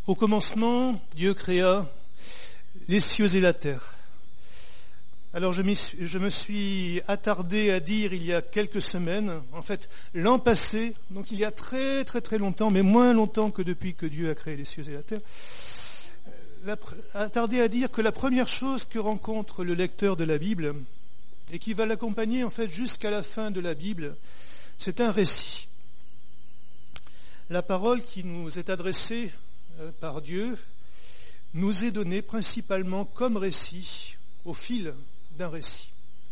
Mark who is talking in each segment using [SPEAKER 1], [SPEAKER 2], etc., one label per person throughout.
[SPEAKER 1] Au commencement, Dieu créa les cieux et la terre. Alors je me suis attardé à dire il y a quelques semaines, en fait l'an passé, donc il y a très très très longtemps, mais moins longtemps que depuis que Dieu a créé les cieux et la terre, attardé à dire que la première chose que rencontre le lecteur de la Bible, et qui va l'accompagner en fait jusqu'à la fin de la Bible, c'est un récit. La parole qui nous est adressée par Dieu nous est donnée principalement comme récit au fil d'un récit.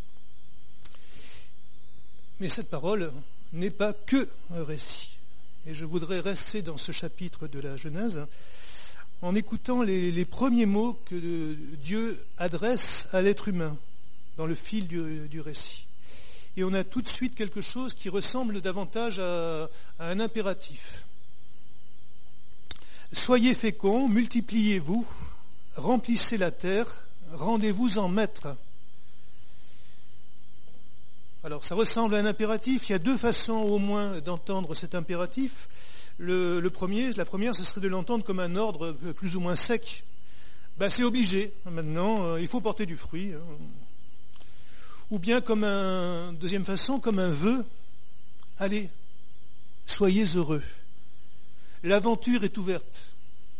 [SPEAKER 1] Mais cette parole n'est pas que un récit. Et je voudrais rester dans ce chapitre de la Genèse en écoutant les premiers mots que Dieu adresse à l'être humain dans le fil du récit. Et on a tout de suite quelque chose qui ressemble davantage à un impératif. Soyez féconds, multipliez-vous, remplissez la terre, rendez-vous en maîtres. Alors ça ressemble à un impératif, il y a deux façons au moins d'entendre cet impératif. La première, ce serait de l'entendre comme un ordre plus ou moins sec. C'est obligé, maintenant, il faut porter du fruit. Ou bien deuxième façon, comme un vœu. Allez, soyez heureux. L'aventure est ouverte.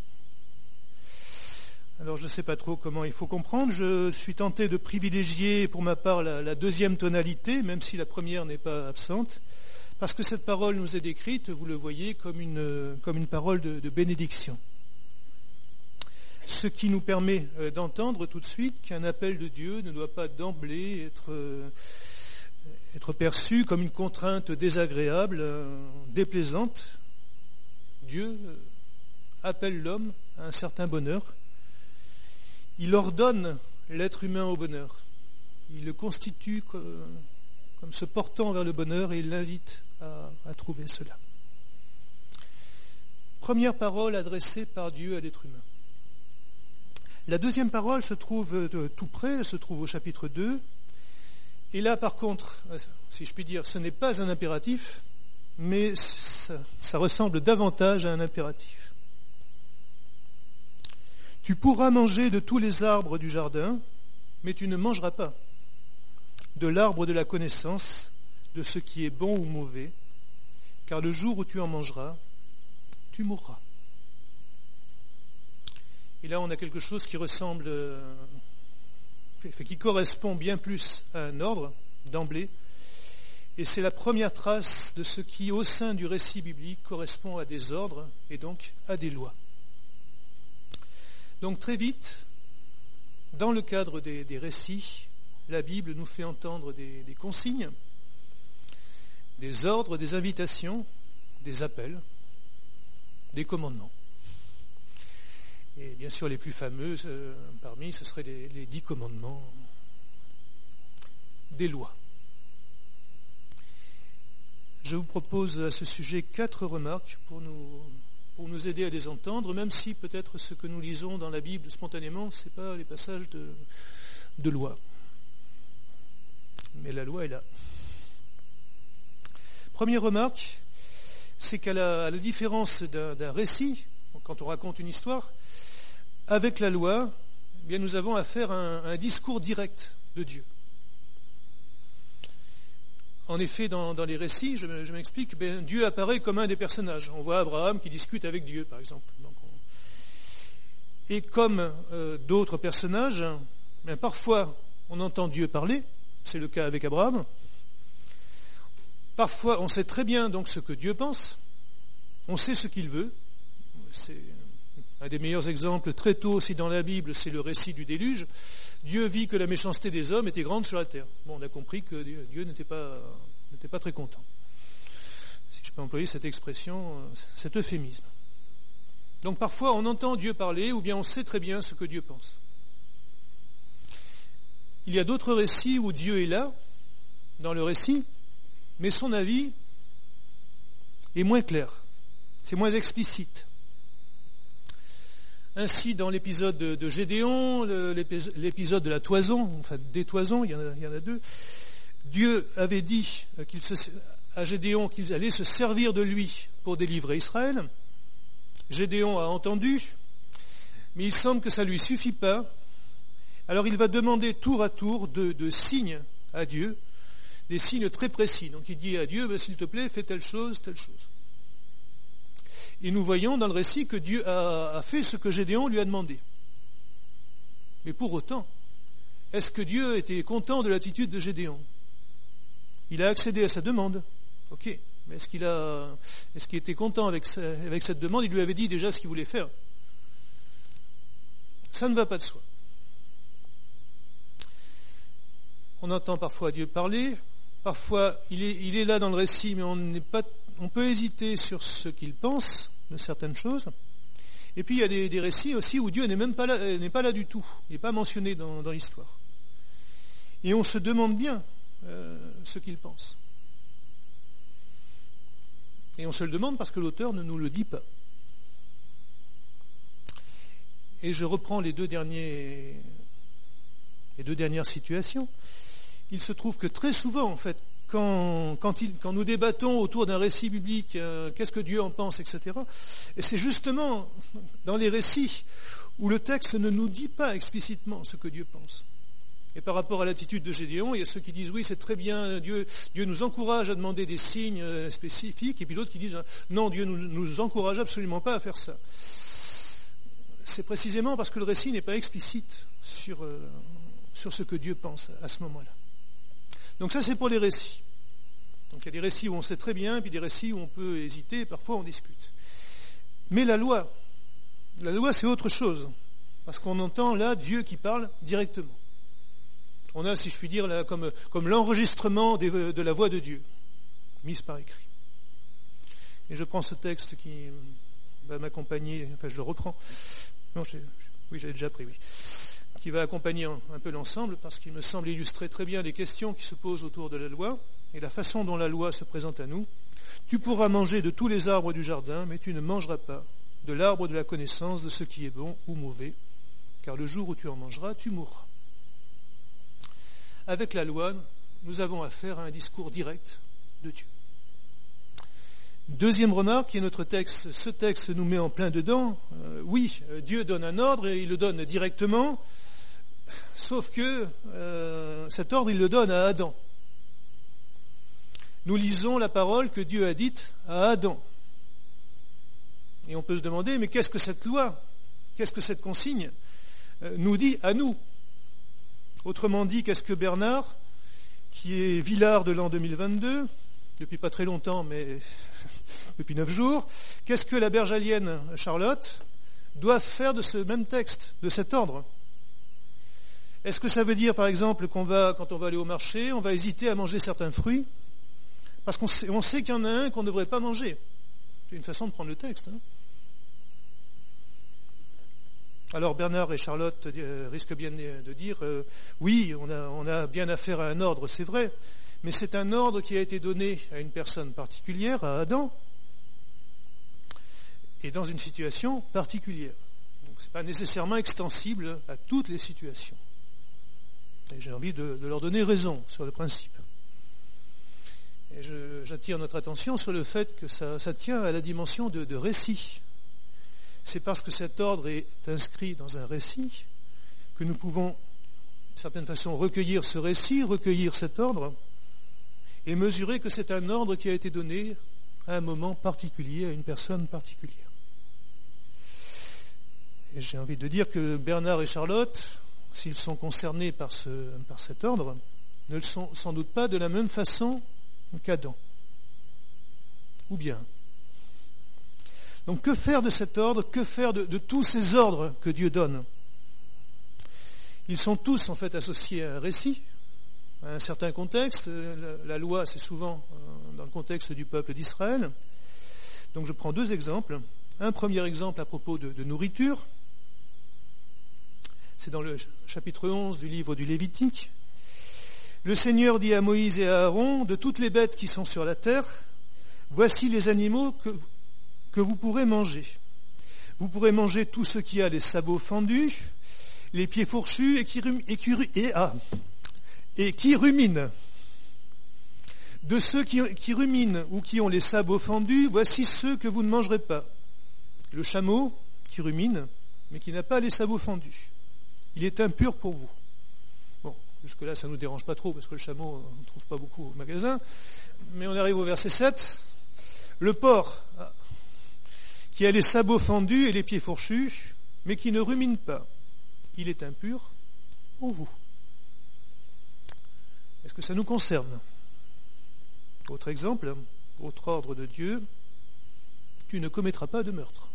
[SPEAKER 1] Alors je ne sais pas trop comment il faut comprendre, je suis tenté de privilégier pour ma part la deuxième tonalité, même si la première n'est pas absente, parce que cette parole nous est décrite, vous le voyez, comme une parole de bénédiction. Ce qui nous permet d'entendre tout de suite qu'un appel de Dieu ne doit pas d'emblée être perçu comme une contrainte désagréable, déplaisante. Dieu appelle l'homme à un certain bonheur. Il ordonne l'être humain au bonheur. Il le constitue comme se portant vers le bonheur et il l'invite à trouver cela. Première parole adressée par Dieu à l'être humain. La deuxième parole se trouve tout près, elle se trouve au chapitre 2. Et là, par contre, si je puis dire, ce n'est pas un impératif, mais ça ressemble davantage à un impératif. Tu pourras manger de tous les arbres du jardin, mais tu ne mangeras pas de l'arbre de la connaissance, de ce qui est bon ou mauvais, car le jour où tu en mangeras, tu mourras. Et là, on a quelque chose qui ressemble, qui correspond bien plus à un ordre, d'emblée, et c'est la première trace de ce qui, au sein du récit biblique, correspond à des ordres et donc à des lois. Donc très vite, dans le cadre des récits, la Bible nous fait entendre des consignes, des ordres, des invitations, des appels, des commandements. Et bien sûr, les plus fameux parmi, ce seraient les 10 commandements, des lois. Je vous propose à ce sujet 4 remarques pour nous aider à les entendre, même si peut-être ce que nous lisons dans la Bible spontanément, ce n'est pas les passages de loi. Mais la loi est là. Première remarque, c'est qu'à la différence d'un récit, quand on raconte une histoire, avec la loi, eh bien nous avons affaire à un discours direct de Dieu. En effet, dans les récits, je m'explique, Dieu apparaît comme un des personnages. On voit Abraham qui discute avec Dieu, par exemple. Et comme d'autres personnages, parfois on entend Dieu parler, c'est le cas avec Abraham. Parfois on sait très bien donc ce que Dieu pense, on sait ce qu'il veut. C'est un des meilleurs exemples très tôt aussi dans la Bible, c'est le récit du déluge. Dieu vit que la méchanceté des hommes était grande sur la terre. On a compris que Dieu n'était pas très content. Si je peux employer cette expression, cet euphémisme. Donc parfois on entend Dieu parler, ou bien on sait très bien ce que Dieu pense. Il y a d'autres récits où Dieu est là, dans le récit, mais son avis est moins clair, c'est moins explicite. Ainsi, dans l'épisode de Gédéon, l'épisode de la toison, enfin des toisons, il y en a 2, Dieu avait dit à Gédéon qu'il allait se servir de lui pour délivrer Israël. Gédéon a entendu, Mais il semble que ça ne lui suffit pas. Alors il va demander tour à tour de signes à Dieu, des signes très précis. Donc il dit à Dieu, s'il te plaît, fais telle chose, telle chose. Et nous voyons dans le récit que Dieu a fait ce que Gédéon lui a demandé. Mais pour autant, est-ce que Dieu était content de l'attitude de Gédéon? Il a accédé à sa demande. Ok. Mais est-ce qu'il était content avec cette demande? Il lui avait dit déjà ce qu'il voulait faire. Ça ne va pas de soi. On entend parfois Dieu parler, parfois il est là dans le récit, mais on peut hésiter sur ce qu'il pense de certaines choses. Et puis il y a des récits aussi où Dieu n'est pas là du tout, il n'est pas mentionné dans l'histoire. Et on se demande bien ce qu'il pense. Et on se le demande parce que l'auteur ne nous le dit pas. Et je reprends les deux dernières situations. Il se trouve que très souvent, en fait, quand nous débattons autour d'un récit biblique, qu'est-ce que Dieu en pense, etc., et c'est justement dans les récits où le texte ne nous dit pas explicitement ce que Dieu pense. Et par rapport à l'attitude de Gédéon, il y a ceux qui disent oui, c'est très bien, Dieu nous encourage à demander des signes spécifiques, et puis d'autres qui disent non, Dieu nous encourage absolument pas à faire ça. C'est précisément parce que le récit n'est pas explicite sur ce que Dieu pense à ce moment-là. Donc ça, c'est pour les récits. Donc il y a des récits où on sait très bien, et puis des récits où on peut hésiter, et parfois on discute. Mais la loi, c'est autre chose, parce qu'on entend là Dieu qui parle directement. On a, si je puis dire, là, comme l'enregistrement de la voix de Dieu, mise par écrit. Et je prends ce texte qui va m'accompagner, enfin je le reprends. Non, oui, j'avais déjà pris, oui. Qui va accompagner un peu l'ensemble, parce qu'il me semble illustrer très bien les questions qui se posent autour de la loi, et la façon dont la loi se présente à nous. Tu pourras manger de tous les arbres du jardin, mais tu ne mangeras pas de l'arbre de la connaissance de ce qui est bon ou mauvais, car le jour où tu en mangeras, tu mourras. Avec la loi, nous avons affaire à un discours direct de Dieu. Deuxième remarque, qui est notre texte, ce texte nous met en plein dedans. Oui, Dieu donne un ordre et il le donne directement, sauf que cet ordre, il le donne à Adam. Nous lisons la parole que Dieu a dite à Adam. Et on peut se demander, mais qu'est-ce que cette loi, qu'est-ce que cette consigne nous dit à nous? Autrement dit, qu'est-ce que Bernard, qui est Villard de l'an 2022, depuis pas très longtemps, mais depuis 9 jours, qu'est-ce que la bergalienne Charlotte doit faire de ce même texte, de cet ordre? Est-ce que ça veut dire, par exemple, quand on va aller au marché, on va hésiter à manger certains fruits, parce qu'on sait qu'il y en a un qu'on ne devrait pas manger? C'est une façon de prendre le texte. Alors Bernard et Charlotte risquent bien de dire oui, on a bien affaire à un ordre, c'est vrai, mais c'est un ordre qui a été donné à une personne particulière, à Adam, et dans une situation particulière. Donc c'est pas nécessairement extensible à toutes les situations. Et j'ai envie de leur donner raison sur le principe. Et j'attire notre attention sur le fait que ça tient à la dimension de récit. C'est parce que cet ordre est inscrit dans un récit que nous pouvons, d'une certaine façon, recueillir ce récit, recueillir cet ordre, et mesurer que c'est un ordre qui a été donné à un moment particulier, à une personne particulière. Et j'ai envie de dire que Bernard et Charlotte, s'ils sont concernés par cet ordre, ne le sont sans doute pas de la même façon qu'Adam. Ou bien. Donc que faire de cet ordre? Que faire de tous ces ordres que Dieu donne? Ils sont tous en fait associés à un récit, à un certain contexte. La loi, c'est souvent dans le contexte du peuple d'Israël. Donc je prends 2 exemples. Un premier exemple à propos de nourriture. C'est dans le chapitre 11 du livre du Lévitique. Le Seigneur dit à Moïse et à Aaron, de toutes les bêtes qui sont sur la terre, voici les animaux que vous pourrez manger. Vous pourrez manger tout ce qui a les sabots fendus, les pieds fourchus et qui ruminent. De ceux qui ruminent ou qui ont les sabots fendus, voici ceux que vous ne mangerez pas. Le chameau qui rumine mais qui n'a pas les sabots fendus. Il est impur pour vous. Bon, jusque-là, ça ne nous dérange pas trop, parce que le chameau, on ne trouve pas beaucoup au magasin. Mais on arrive au verset 7. Le porc, qui a les sabots fendus et les pieds fourchus, mais qui ne rumine pas, il est impur pour vous. Est-ce que ça nous concerne? Autre exemple, autre ordre de Dieu, tu ne commettras pas de meurtre.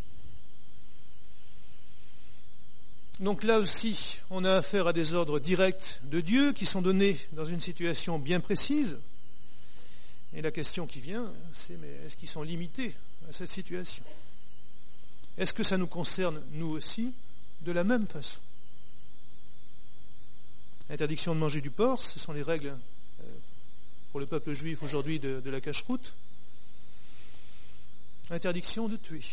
[SPEAKER 1] Donc là aussi, on a affaire à des ordres directs de Dieu qui sont donnés dans une situation bien précise. Et la question qui vient, c'est mais est-ce qu'ils sont limités à cette situation? Est-ce que ça nous concerne, nous aussi, de la même façon? L'interdiction de manger du porc, ce sont les règles pour le peuple juif aujourd'hui de la cacheroute. Interdiction de tuer.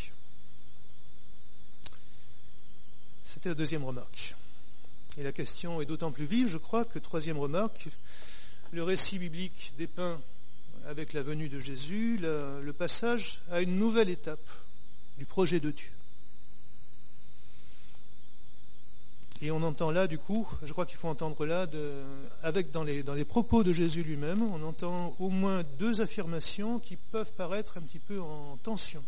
[SPEAKER 1] C'était la deuxième remarque. Et la question est d'autant plus vive, je crois, que troisième remarque, le récit biblique dépeint avec la venue de Jésus le passage à une nouvelle étape du projet de Dieu. Et on entend là, du coup, je crois qu'il faut entendre là, dans les propos de Jésus lui-même, on entend au moins deux affirmations qui peuvent paraître un petit peu en tension.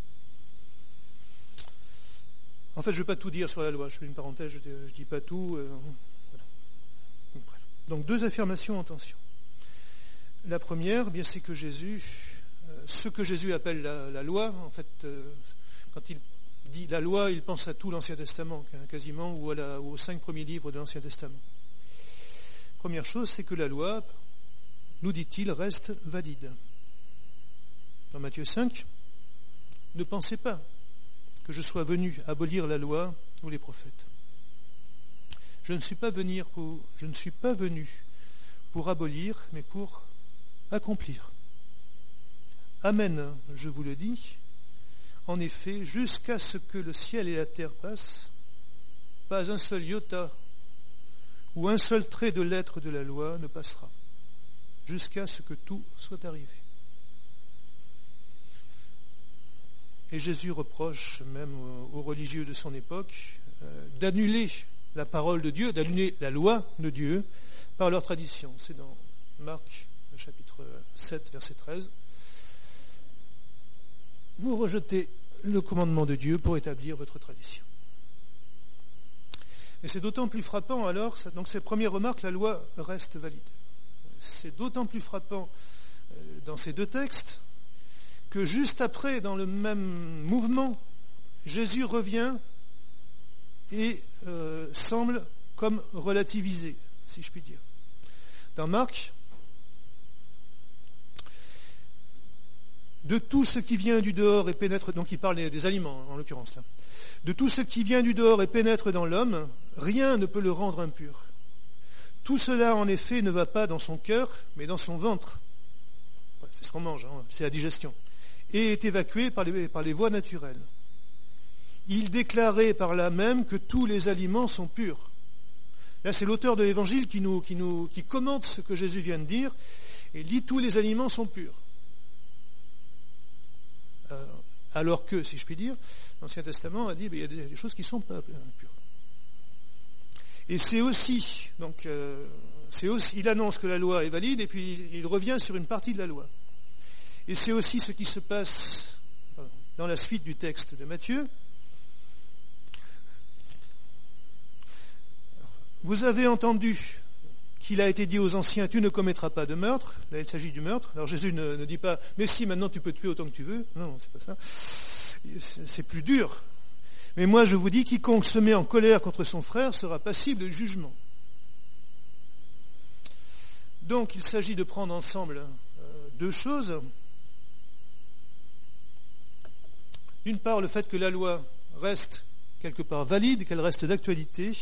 [SPEAKER 1] En fait, je ne vais pas tout dire sur la loi, je fais une parenthèse, je ne dis pas tout. Voilà. Bref. Donc deux affirmations en tension. La première, eh bien, c'est que Jésus, ce que Jésus appelle la loi, en fait, quand il dit la loi, il pense à tout l'Ancien Testament, quasiment, ou aux 5 premiers livres de l'Ancien Testament. Première chose, c'est que la loi, nous dit-il, reste valide. Dans Matthieu 5, ne pensez pas que je sois venu abolir la loi ou les prophètes. Je ne suis pas venu pour abolir, mais pour accomplir. Amen, je vous le dis. En effet, jusqu'à ce que le ciel et la terre passent, pas un seul iota ou un seul trait de lettre de la loi ne passera, jusqu'à ce que tout soit arrivé. Et Jésus reproche même aux religieux de son époque d'annuler la parole de Dieu, d'annuler la loi de Dieu par leur tradition. C'est dans Marc, chapitre 7, verset 13. Vous rejetez le commandement de Dieu pour établir votre tradition. Et c'est d'autant plus frappant alors, donc cette première remarque, la loi reste valide. C'est d'autant plus frappant dans ces deux textes que juste après, dans le même mouvement, Jésus revient et semble comme relativiser, si je puis dire. Dans Marc, de tout ce qui vient du dehors et pénètre, donc il parle des aliments en l'occurrence là, de tout ce qui vient du dehors et pénètre dans l'homme, rien ne peut le rendre impur. Tout cela en effet ne va pas dans son cœur, mais dans son ventre. C'est ce qu'on mange, c'est la digestion. Et est évacué par les voies naturelles. Il déclarait par là même que tous les aliments sont purs. Là, c'est l'auteur de l'Évangile qui commente ce que Jésus vient de dire et dit tous les aliments sont purs. Alors que, si je puis dire, l'Ancien Testament a dit il y a des choses qui sont pas pures. Et c'est aussi, il annonce que la loi est valide et puis il revient sur une partie de la loi. Et c'est aussi ce qui se passe dans la suite du texte de Matthieu. Vous avez entendu qu'il a été dit aux anciens, tu ne commettras pas de meurtre. Là, il s'agit du meurtre. Alors Jésus ne dit pas, mais si, maintenant tu peux tuer autant que tu veux. Non, c'est pas ça. C'est plus dur. Mais moi, je vous dis, quiconque se met en colère contre son frère sera passible de jugement. Donc, il s'agit de prendre ensemble deux choses. D'une part, le fait que la loi reste quelque part valide, qu'elle reste d'actualité.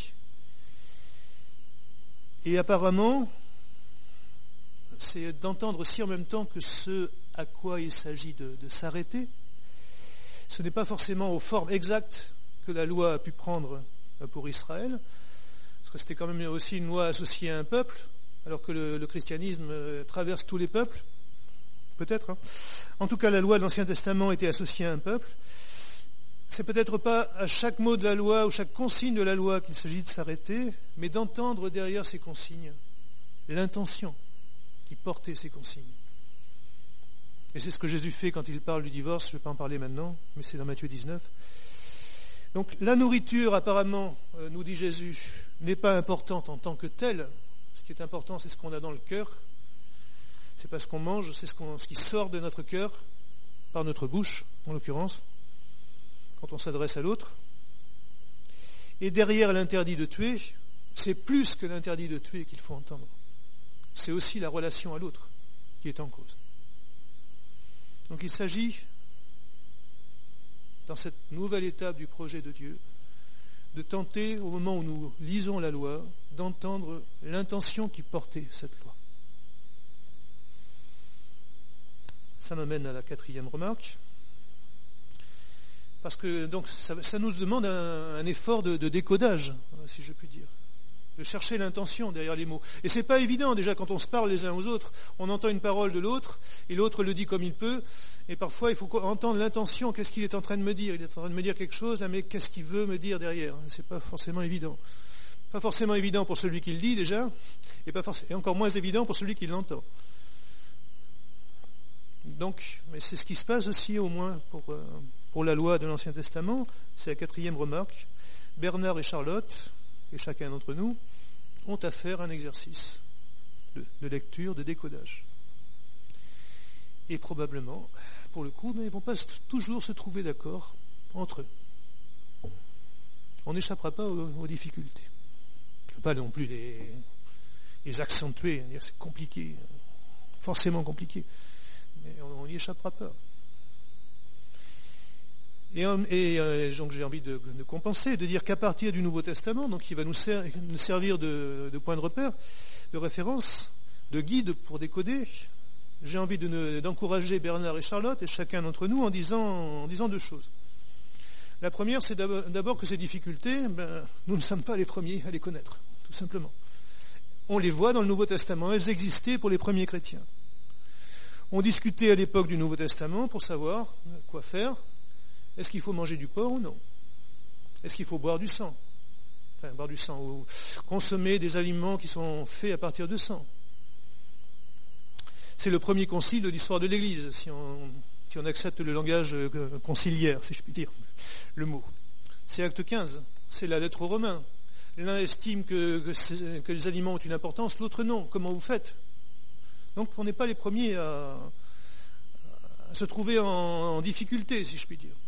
[SPEAKER 1] Et apparemment, c'est d'entendre aussi en même temps que ce à quoi il s'agit de s'arrêter, ce n'est pas forcément aux formes exactes que la loi a pu prendre pour Israël, parce que c'était quand même aussi une loi associée à un peuple, alors que le christianisme traverse tous les peuples, peut-être. En tout cas, la loi de l'Ancien Testament était associée à un peuple. c'est peut-être pas à chaque mot de la loi ou chaque consigne de la loi qu'il s'agit de s'arrêter, mais d'entendre derrière ces consignes l'intention qui portait ces consignes. Et c'est ce que Jésus fait quand il parle du divorce, je ne vais pas en parler maintenant, mais c'est dans Matthieu 19. Donc la nourriture, apparemment, nous dit Jésus, n'est pas importante en tant que telle. Ce qui est important, c'est ce qu'on a dans le cœur. C'est pas ce qu'on mange, c'est ce qui sort de notre cœur, par notre bouche, en l'occurrence, quand on s'adresse à l'autre. Et derrière l'interdit de tuer, c'est plus que l'interdit de tuer qu'il faut entendre. C'est aussi la relation à l'autre qui est en cause. Donc il s'agit, dans cette nouvelle étape du projet de Dieu, de tenter, au moment où nous lisons la loi, d'entendre l'intention qui portait cette loi. Ça m'amène à la 4e remarque, parce que donc ça nous demande un effort de décodage, si je puis dire, de chercher l'intention derrière les mots. Et c'est pas évident déjà quand on se parle les uns aux autres, on entend une parole de l'autre et l'autre le dit comme il peut, et parfois il faut entendre l'intention. Qu'est-ce qu'il est en train de me dire ? Il est en train de me dire quelque chose, mais qu'est-ce qu'il veut me dire derrière ? C'est pas forcément évident. Pas forcément évident pour celui qui le dit déjà, et encore moins évident pour celui qui l'entend. Donc, mais c'est ce qui se passe aussi au moins pour la loi de l'Ancien Testament. C'est la 4e remarque. Bernard et Charlotte, et chacun d'entre nous, ont à faire un exercice de lecture, de décodage. Et probablement, pour le coup, mais ils ne vont pas toujours se trouver d'accord entre eux. On n'échappera pas aux difficultés. Je ne veux pas non plus les accentuer, c'est compliqué, forcément compliqué. Mais on n'y échappera pas. Et donc j'ai envie de compenser, de dire qu'à partir du Nouveau Testament, donc qui va nous servir de point de repère, de référence, de guide pour décoder, j'ai envie d'encourager Bernard et Charlotte et chacun d'entre nous en disant 2 choses. La première, c'est d'abord que ces difficultés, nous ne sommes pas les premiers à les connaître, tout simplement. On les voit dans le Nouveau Testament, elles existaient pour les premiers chrétiens. On discutait à l'époque du Nouveau Testament pour savoir quoi faire. Est-ce qu'il faut manger du porc ou non ? Est-ce qu'il faut boire du sang ? Enfin, boire du sang ou consommer des aliments qui sont faits à partir de sang. C'est le premier concile de l'histoire de l'Église, si on accepte le langage conciliaire, si je puis dire, le mot. C'est Acte 15, c'est la lettre aux Romains. L'un estime que les aliments ont une importance, l'autre non. Comment vous faites ? Donc on n'est pas les premiers à se trouver en difficulté, si je puis dire.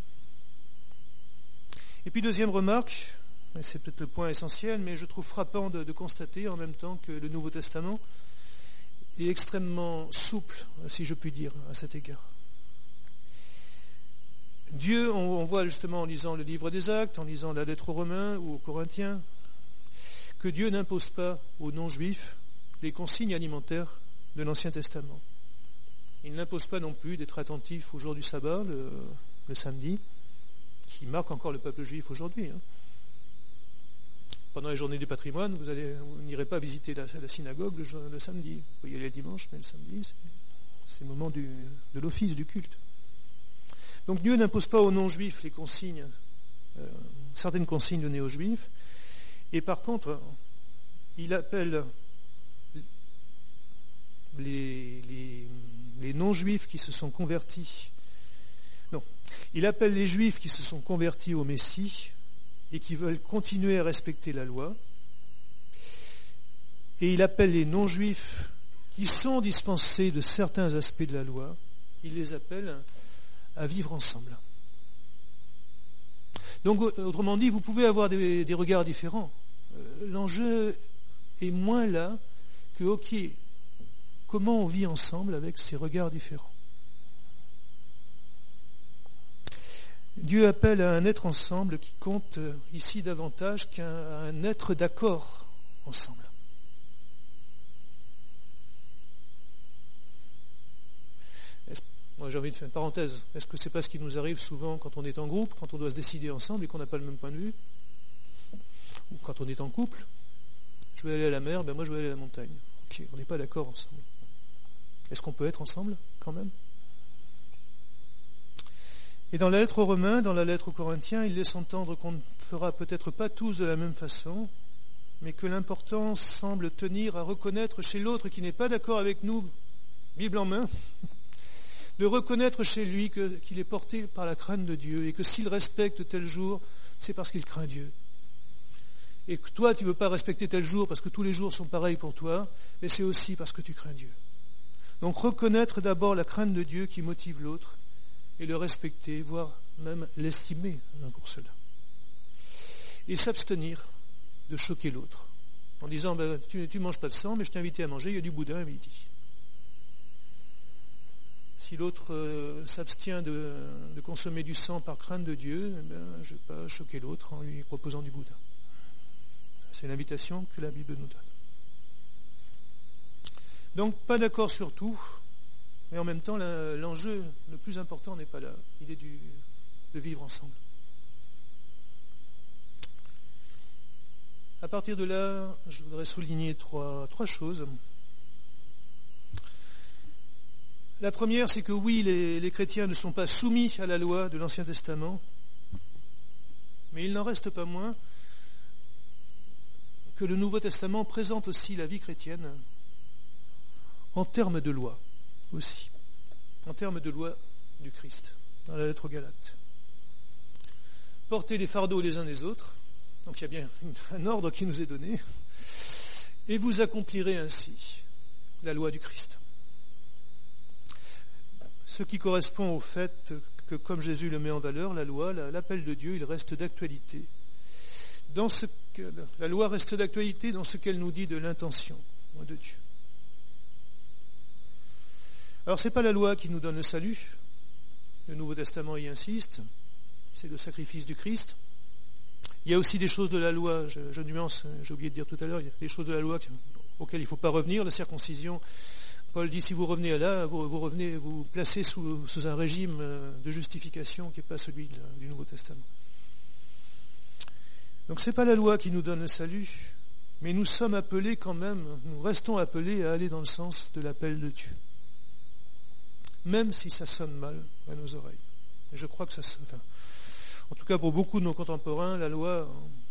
[SPEAKER 1] Et puis 2e remarque, et c'est peut-être le point essentiel, mais je trouve frappant de constater en même temps que le Nouveau Testament est extrêmement souple, si je puis dire, à cet égard. Dieu, on voit justement en lisant le livre des Actes, en lisant la lettre aux Romains ou aux Corinthiens, que Dieu n'impose pas aux non-juifs les consignes alimentaires de l'Ancien Testament. Il n'impose pas non plus d'être attentif au jour du sabbat, le samedi, qui marque encore le peuple juif aujourd'hui. Pendant les journées du patrimoine, vous n'irez pas visiter la synagogue le samedi. Vous pouvez y aller le dimanche, mais le samedi, c'est le moment de l'office, du culte. Donc Dieu n'impose pas aux non-juifs les consignes, certaines consignes données aux juifs, et par contre, il appelle les non-juifs qui se sont convertis. Non, il appelle les juifs qui se sont convertis au Messie et qui veulent continuer à respecter la loi. Et il appelle les non-juifs qui sont dispensés de certains aspects de la loi, il les appelle à vivre ensemble. Donc, autrement dit, vous pouvez avoir des regards différents. L'enjeu est moins là que, ok, comment on vit ensemble avec ces regards différents. Dieu appelle à un être ensemble qui compte ici davantage qu'à un être d'accord ensemble. Moi, j'ai envie de faire une parenthèse. Est-ce que c'est pas ce qui nous arrive souvent quand on est en groupe, quand on doit se décider ensemble et qu'on n'a pas le même point de vue ? Ou quand on est en couple ? Je vais aller à la mer, moi je vais aller à la montagne. Ok, on n'est pas d'accord ensemble. Est-ce qu'on peut être ensemble quand même ? Et dans la lettre aux Romains, dans la lettre aux Corinthiens, il laisse entendre qu'on ne fera peut-être pas tous de la même façon, mais que l'important semble tenir à reconnaître chez l'autre qui n'est pas d'accord avec nous, Bible en main, de reconnaître chez lui qu'il est porté par la crainte de Dieu et que s'il respecte tel jour, c'est parce qu'il craint Dieu. Et que toi, tu ne veux pas respecter tel jour parce que tous les jours sont pareils pour toi, mais c'est aussi parce que tu crains Dieu. Donc reconnaître d'abord la crainte de Dieu qui motive l'autre et le respecter, voire même l'estimer pour cela. Et s'abstenir de choquer l'autre en disant tu manges pas de sang, mais je t'ai invité à manger, il y a du boudin à midi. Si l'autre s'abstient de consommer du sang par crainte de Dieu, je ne vais pas choquer l'autre en lui proposant du boudin. C'est l'invitation que la Bible nous donne. Donc, pas d'accord sur tout, mais en même temps, l'enjeu le plus important n'est pas là. Il est de vivre ensemble. À partir de là, je voudrais souligner trois choses. La première, c'est que oui, les chrétiens ne sont pas soumis à la loi de l'Ancien Testament, mais il n'en reste pas moins que le Nouveau Testament présente aussi la vie chrétienne en termes de loi aussi, en termes de loi du Christ, dans la lettre aux Galates. Portez les fardeaux les uns des autres, donc il y a bien un ordre qui nous est donné, et vous accomplirez ainsi la loi du Christ. Ce qui correspond au fait que, comme Jésus le met en valeur, la loi, l'appel de Dieu, il reste d'actualité. La loi reste d'actualité dans ce qu'elle nous dit de l'intention de Dieu. Alors, ce n'est pas la loi qui nous donne le salut. Le Nouveau Testament y insiste. C'est le sacrifice du Christ. Il y a aussi des choses de la loi, je nuance, j'ai oublié de dire tout à l'heure, il y a des choses de la loi auxquelles il ne faut pas revenir. La circoncision, Paul dit, si vous revenez à là, vous placez sous un régime de justification qui n'est pas celui du Nouveau Testament. Donc ce n'est pas la loi qui nous donne le salut, mais nous sommes appelés quand même, nous restons appelés à aller dans le sens de l'appel de Dieu. Même si ça sonne mal à nos oreilles. Et je crois que ça sonne, en tout cas pour beaucoup de nos contemporains, la loi,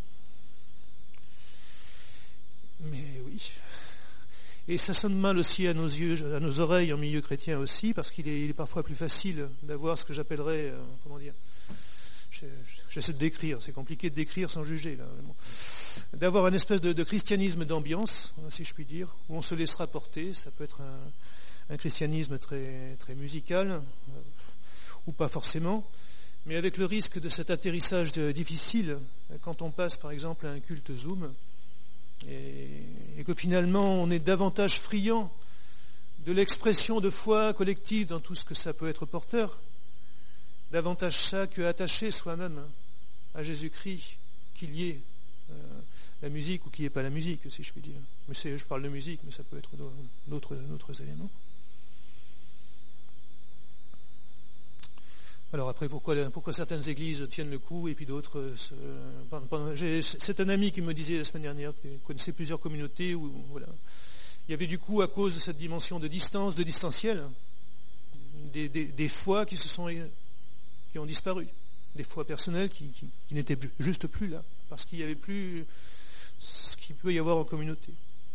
[SPEAKER 1] mais oui. Et ça sonne mal aussi à nos yeux, à nos oreilles en milieu chrétien aussi, parce qu'il est parfois plus facile d'avoir ce que j'appellerais, j'essaie de décrire, c'est compliqué de décrire sans juger, là, bon. D'avoir une espèce de christianisme d'ambiance, si je puis dire, où on se laissera porter. Ça peut être un christianisme très, très musical, ou pas forcément, mais avec le risque de cet atterrissage difficile, quand on passe par exemple à un culte Zoom, et que finalement on est davantage friand de l'expression de foi collective dans tout ce que ça peut être porteur, davantage ça que attaché soi-même à Jésus-Christ, qu'il y ait la musique ou qu'il n'y ait pas la musique, si je puis dire. Mais je parle de musique, mais ça peut être d'autres éléments. Alors après, pourquoi certaines églises tiennent le coup et puis d'autres... C'est un ami qui me disait la semaine dernière qu'il connaissait plusieurs communautés où voilà, il y avait du coup, à cause de cette dimension de distance, de distanciel, des foi qui ont disparu, des foi personnelles qui n'étaient juste plus là, parce qu'il n'y avait plus ce qu'il peut y avoir en communauté.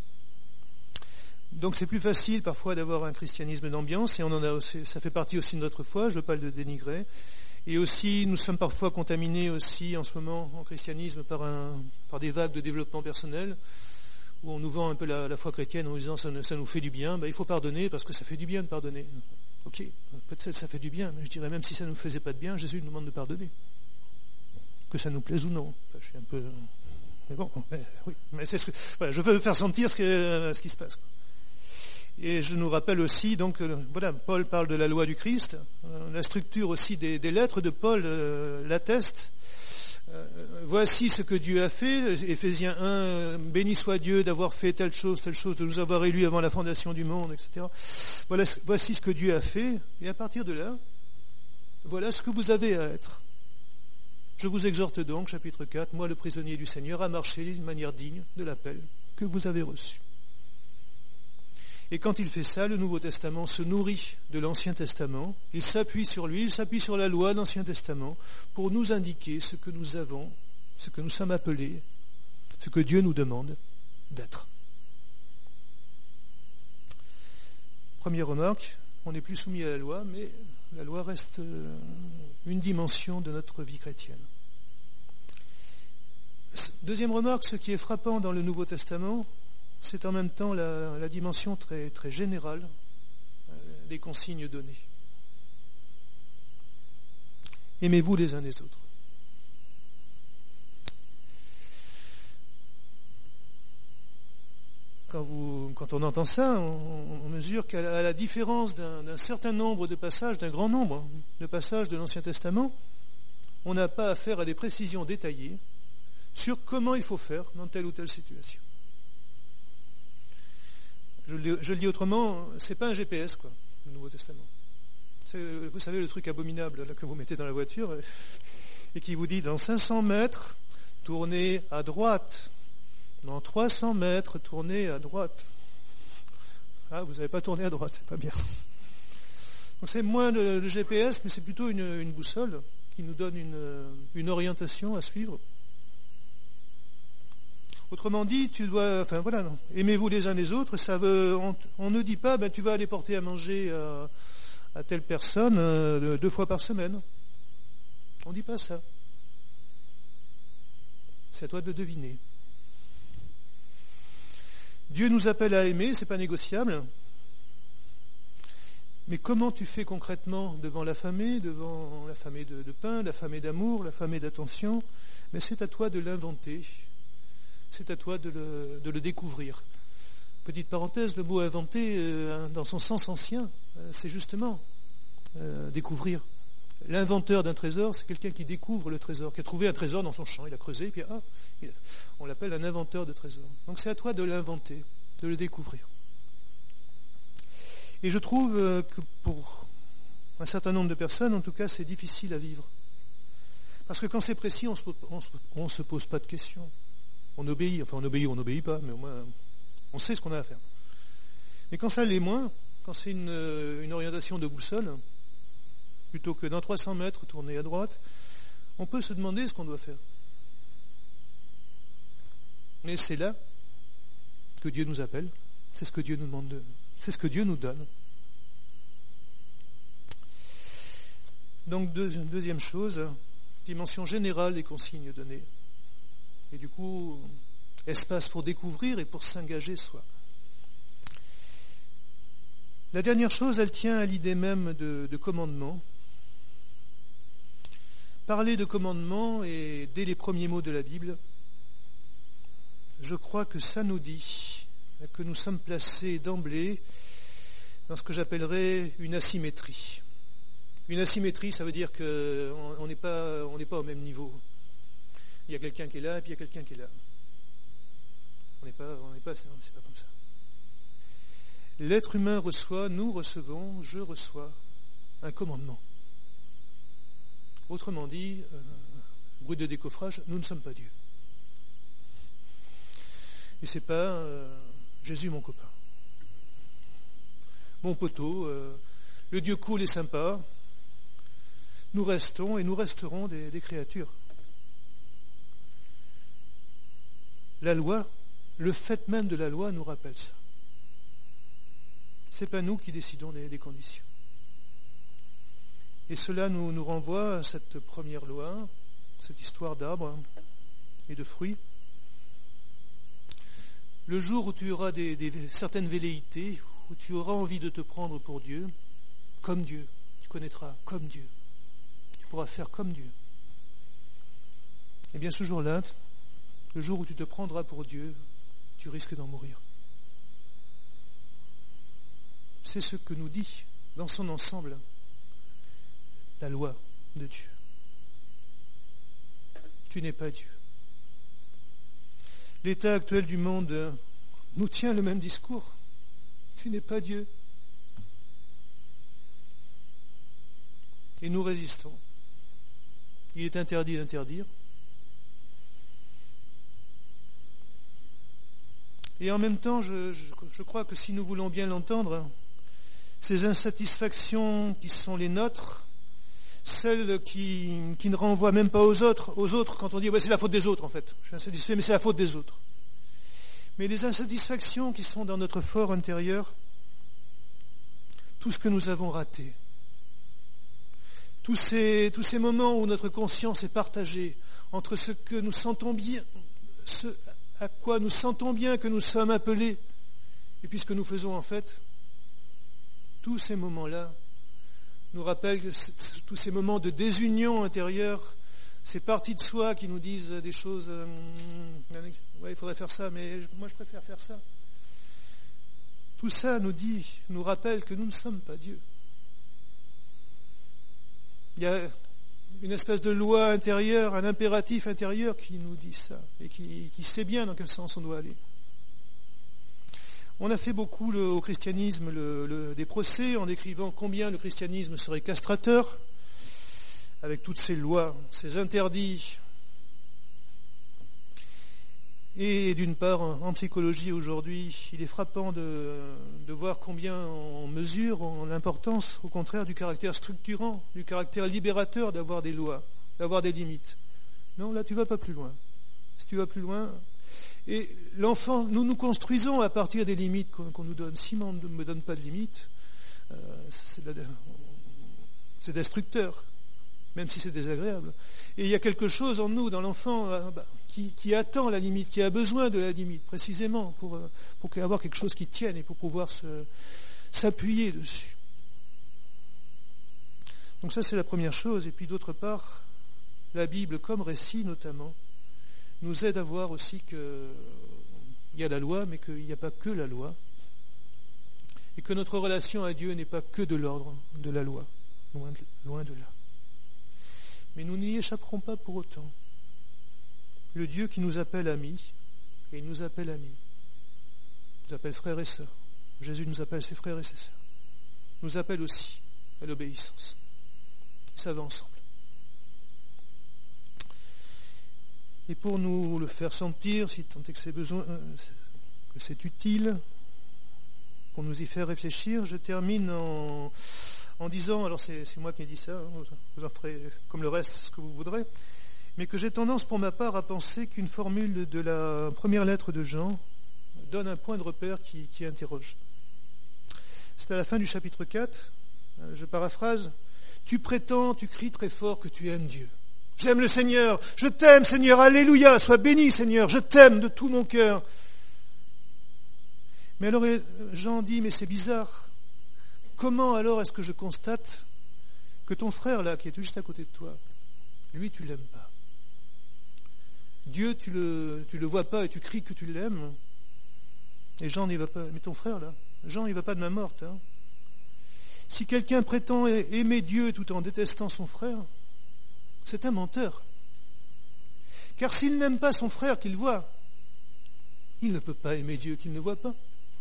[SPEAKER 1] Donc c'est plus facile parfois d'avoir un christianisme d'ambiance, et ça fait partie aussi de notre foi, je ne veux pas le dénigrer. Et aussi, nous sommes parfois contaminés aussi en ce moment en christianisme par des vagues de développement personnel, où on nous vend un peu la foi chrétienne en disant ça nous fait du bien, il faut pardonner parce que ça fait du bien de pardonner. Ok, peut-être ça fait du bien, mais je dirais même si ça ne nous faisait pas de bien, Jésus nous demande de pardonner. Que ça nous plaise ou non. Je suis un peu... Mais bon, oui. Mais c'est je veux faire sentir ce qui se passe. Et je nous rappelle aussi, donc, Paul parle de la loi du Christ. La structure aussi des lettres de Paul l'atteste. Voici ce que Dieu a fait. Éphésiens 1, béni soit Dieu d'avoir fait telle chose, de nous avoir élus avant la fondation du monde, etc. Voici ce que Dieu a fait. Et à partir de là, voilà ce que vous avez à être. Je vous exhorte donc, chapitre 4, moi le prisonnier du Seigneur, à marcher d'une manière digne de l'appel que vous avez reçu. Et quand il fait ça, le Nouveau Testament se nourrit de l'Ancien Testament, il s'appuie sur lui, il s'appuie sur la loi de l'Ancien Testament pour nous indiquer ce que nous avons, ce que nous sommes appelés, ce que Dieu nous demande d'être. Première remarque, on n'est plus soumis à la loi, mais la loi reste une dimension de notre vie chrétienne. Deuxième remarque, ce qui est frappant dans le Nouveau Testament, c'est en même temps la dimension très, très générale des consignes données. Aimez-vous les uns les autres. Quand on entend ça, on mesure qu'à la différence d'un certain nombre de passages, d'un grand nombre de passages de l'Ancien Testament, on n'a pas affaire à des précisions détaillées sur comment il faut faire dans telle ou telle situation. Je le dis autrement, c'est pas un GPS, quoi, le Nouveau Testament. Vous savez le truc abominable là, que vous mettez dans la voiture et qui vous dit dans 500 mètres, tournez à droite. Dans 300 mètres, tournez à droite. Ah, vous n'avez pas tourné à droite, c'est pas bien. Donc c'est moins le GPS, mais c'est plutôt une boussole qui nous donne une orientation à suivre. Autrement dit, aimez-vous les uns les autres, ça veut, on ne dit pas, tu vas aller porter à manger à telle personne 2 fois par semaine. On ne dit pas ça. C'est à toi de deviner. Dieu nous appelle à aimer, c'est pas négociable. Mais comment tu fais concrètement devant l'affamé de pain, l'affamé d'amour, l'affamé d'attention? Mais c'est à toi de l'inventer. C'est à toi de le découvrir. Petite parenthèse, le mot inventer, dans son sens ancien, c'est justement découvrir. L'inventeur d'un trésor, c'est quelqu'un qui découvre le trésor, qui a trouvé un trésor dans son champ, il a creusé, et puis on l'appelle un inventeur de trésors. Donc c'est à toi de l'inventer, de le découvrir. Et je trouve que pour un certain nombre de personnes, en tout cas, c'est difficile à vivre. Parce que quand c'est précis, on se pose pas de questions. On obéit ou on n'obéit pas, mais au moins on sait ce qu'on a à faire. Mais quand ça l'est moins, quand c'est une orientation de boussole, plutôt que dans 300 mètres, tourner à droite, on peut se demander ce qu'on doit faire. Mais c'est là que Dieu nous appelle, c'est ce que Dieu nous demande, c'est ce que Dieu nous donne. Donc deuxième chose, dimension générale des consignes données. Et du coup, espace pour découvrir et pour s'engager soi. La dernière chose, elle tient à l'idée même de commandement. Parler de commandement, et dès les premiers mots de la Bible, je crois que ça nous dit que nous sommes placés d'emblée dans ce que j'appellerais une asymétrie. Une asymétrie, ça veut dire qu'on n'est pas au même niveau. Il y a quelqu'un qui est là et puis il y a quelqu'un qui est là. C'est pas comme ça. L'être humain reçoit, nous recevons, je reçois un commandement. Autrement dit, bruit de décoffrage, nous ne sommes pas Dieu. Et c'est pas Jésus mon copain. Mon poteau, le Dieu cool et sympa, nous restons et nous resterons des créatures. La loi, le fait même de la loi nous rappelle ça. C'est pas nous qui décidons des conditions. Et cela nous renvoie à cette première loi, cette histoire d'arbres et de fruits. Le jour où tu auras certaines velléités, où tu auras envie de te prendre pour Dieu, comme Dieu, tu connaîtras comme Dieu, tu pourras faire comme Dieu. Eh bien ce jour-là, le jour où tu te prendras pour Dieu, tu risques d'en mourir. C'est ce que nous dit, dans son ensemble, la loi de Dieu. Tu n'es pas Dieu. L'état actuel du monde nous tient le même discours. Tu n'es pas Dieu. Et nous résistons. Il est interdit d'interdire. Et en même temps, je crois que si nous voulons bien l'entendre, ces insatisfactions qui sont les nôtres, celles qui ne renvoient même pas aux autres quand on dit c'est la faute des autres en fait, je suis insatisfait mais c'est la faute des autres. Mais les insatisfactions qui sont dans notre fort intérieur, tout ce que nous avons raté, tous ces moments où notre conscience est partagée entre ce que nous sentons bien, ce à quoi nous sentons bien que nous sommes appelés, et puis ce que nous faisons en fait, tous ces moments-là nous rappellent tous ces moments de désunion intérieure, ces parties de soi qui nous disent des choses, ouais, il faudrait faire ça, mais moi je préfère faire ça. Tout ça nous rappelle que nous ne sommes pas Dieu. Il y a une espèce de loi intérieure, un impératif intérieur qui nous dit ça, et qui sait bien dans quel sens on doit aller. On a fait beaucoup au christianisme des procès en décrivant combien le christianisme serait castrateur, avec toutes ces lois, ces interdits. Et d'une part, en psychologie aujourd'hui, il est frappant de voir combien on mesure l'importance, au contraire, du caractère structurant, du caractère libérateur d'avoir des lois, d'avoir des limites. Non, là tu vas pas plus loin. Si tu vas plus loin, et l'enfant, nous construisons à partir des limites qu'on nous donne. Si on ne me donne pas de limites, c'est destructeur, même si c'est désagréable. Et il y a quelque chose en nous, dans l'enfant, qui attend la limite, qui a besoin de la limite, précisément, pour avoir quelque chose qui tienne et pour pouvoir s'appuyer dessus. Donc ça, c'est la première chose. Et puis d'autre part, la Bible, comme récit notamment, nous aide à voir aussi qu'il y a la loi, mais qu'il n'y a pas que la loi, et que notre relation à Dieu n'est pas que de l'ordre de la loi, loin de là. Mais nous n'y échapperons pas pour autant. Le Dieu qui nous appelle amis, et il nous appelle amis, nous appelle frères et sœurs. Jésus nous appelle ses frères et ses sœurs. Nous appelle aussi à l'obéissance. Ça va ensemble. Et pour nous le faire sentir, si tant est que c'est besoin, que c'est utile, pour nous y faire réfléchir, je termine en disant, alors c'est moi qui ai dit ça, vous en ferez comme le reste ce que vous voudrez, mais que j'ai tendance pour ma part à penser qu'une formule de la première lettre de Jean donne un point de repère qui interroge. C'est à la fin du chapitre 4, je paraphrase, « Tu prétends, tu cries très fort que tu aimes Dieu. J'aime le Seigneur, je t'aime Seigneur, alléluia, sois béni Seigneur, je t'aime de tout mon cœur. » Mais alors Jean dit, mais c'est bizarre. Comment alors est-ce que je constate que ton frère là, qui est juste à côté de toi, lui tu l'aimes pas? Dieu tu le vois pas et tu cries que tu l'aimes. Et Jean n'y va pas. Mais ton frère là, Jean il va pas de main morte. Hein. Si quelqu'un prétend aimer Dieu tout en détestant son frère, c'est un menteur. Car s'il n'aime pas son frère qu'il voit, il ne peut pas aimer Dieu qu'il ne voit pas.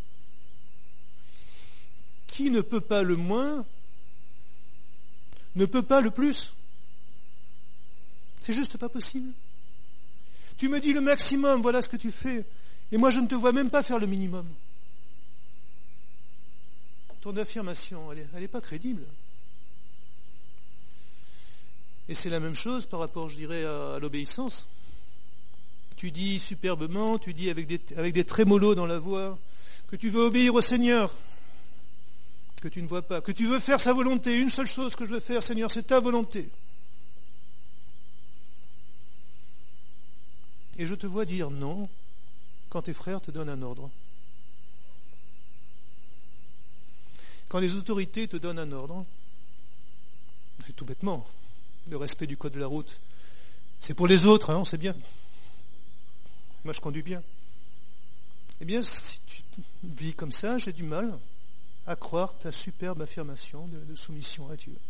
[SPEAKER 1] Qui ne peut pas le moins, ne peut pas le plus. C'est juste pas possible. Tu me dis le maximum, voilà ce que tu fais, et moi je ne te vois même pas faire le minimum. Ton affirmation, elle est pas crédible. Et c'est la même chose par rapport, je dirais, à l'obéissance. Tu dis superbement, tu dis avec des trémolos dans la voix, que tu veux obéir au Seigneur, que tu ne vois pas, que tu veux faire sa volonté. Une seule chose que je veux faire, Seigneur, c'est ta volonté. Et je te vois dire non quand tes frères te donnent un ordre. Quand les autorités te donnent un ordre, c'est tout bêtement, le respect du code de la route, c'est pour les autres, hein, on sait bien. Moi, je conduis bien. Eh bien, si tu vis comme ça, j'ai du mal à croire ta superbe affirmation de soumission à Dieu.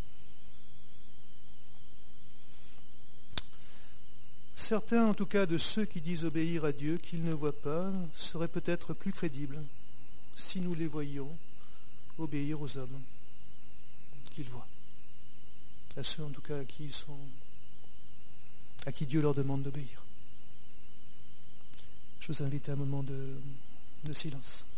[SPEAKER 1] Certains, en tout cas, de ceux qui disent obéir à Dieu, qu'ils ne voient pas, seraient peut-être plus crédibles si nous les voyions obéir aux hommes qu'ils voient. À ceux, en tout cas, à qui Dieu leur demande d'obéir. Je vous invite à un moment de de silence.